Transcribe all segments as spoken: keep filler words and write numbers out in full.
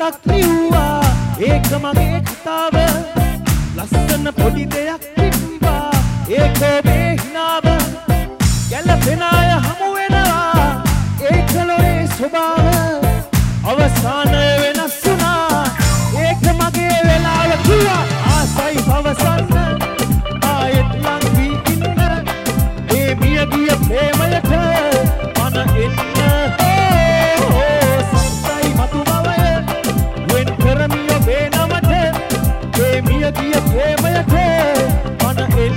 පතක් ලිව්වා ඒක මගේ කතාව ලස්සන පොඩි දෙයක් තිබ්බා ඒක ඔබේ හිනාව ගැලපෙන අය හමු වෙනවා ඒක ලොවේ ස්වභාව අවසානය වෙනස් වුණා ඒක මගේ වෙලාව කිව්වා ආසයි පවසන්න ආයෙත් ලං වී ඉන්න ඒ මිය ගිය ප්‍රේමයට මන එන්න සත්තයි මතු බවය වෙන් කරමි ඔබේ නමට ඒ මිය ගිය ප්‍රේමයට මන එන්න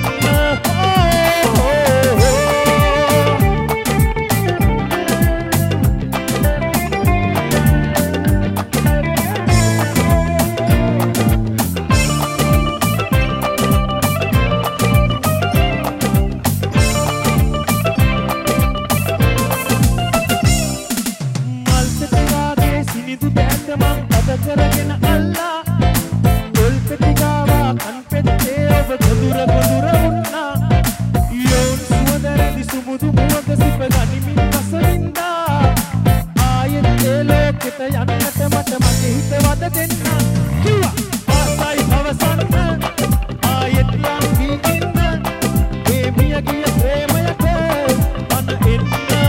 කරගෙන අල්ලා තොල් පෙටි ගාවා කන් පෙත්තේ ඔබ ගොදුර ගොදුර වුණා යෝන් සුවඳ රැඳි සුමුදු මුවක සිප ගනිමින් රසවින්දා ආයෙත් ඒ ලෝකෙට යන්නට මට මගේ හිත වද දෙන්න කිව්වා ආසයි පවසන්න ආයෙත් ලං වී ඉන්න ඒ මිය ගිය ප්‍රේමයට මන එන්න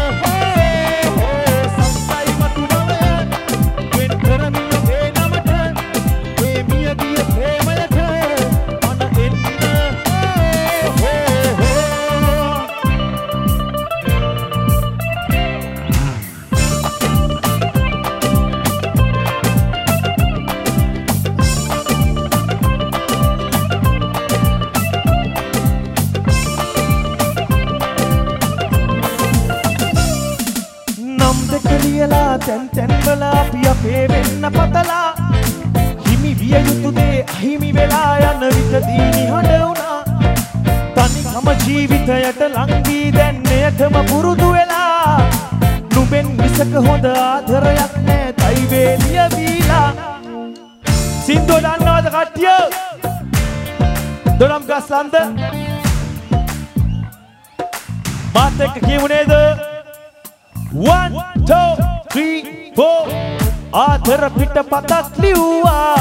ලියලා තැන් තැන් වල අපි අපේ වෙන්න පතලා හිමි විය යුතු දේ අහිමි වෙලා යන විටදී නිහඬ වුණා තනිකම ජීවිතයට ලං වී දැන් එයටම පුරුදු වෙලා නුඹෙන් විසක හොඳ ආදරයක් නෑ තයි වේලිය වීලා සින්දු දන්නවද කට්ටිය දොනම් ගස්ලන්ද මාත් එක්ක කියමු නේද One, two, three, four. ආදර පිට පතක් ලිව්වා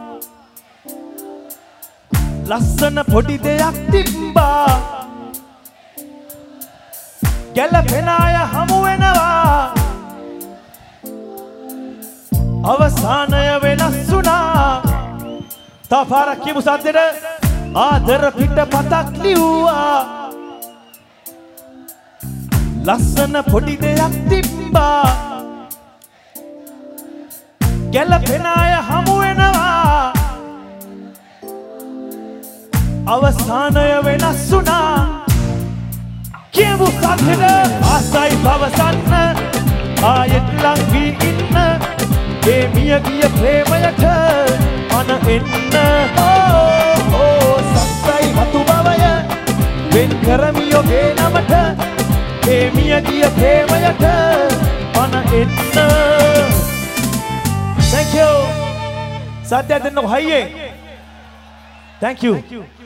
ලස්සන පොඩි දෙයක් තිබ්බා ගැලපෙන අය හමු වෙනවා අවසානය වෙනස් වුණා තව පාරක් කියමු සද්දෙට ආදර පිට පතක් ලිව්වා ලස්සන පොඩි දෙයක් තිබ්බා ගැලපෙන අය හමු වෙනවා අවසානය වෙනස් වුණා කියමු සද්දෙට ආසයි පවසන්න ආයෙත් ලං වී ඉන්න ඒ මිය ගිය ප්‍රේමයට මන එන්න සත්තයි මතු බවය වෙන් කරමි ඔබේ නමට ඒ මිය ගිය ප්‍රේමයට මන එන්න Thank you සද්දයක් දෙන්නකො හයියෙන් Thank you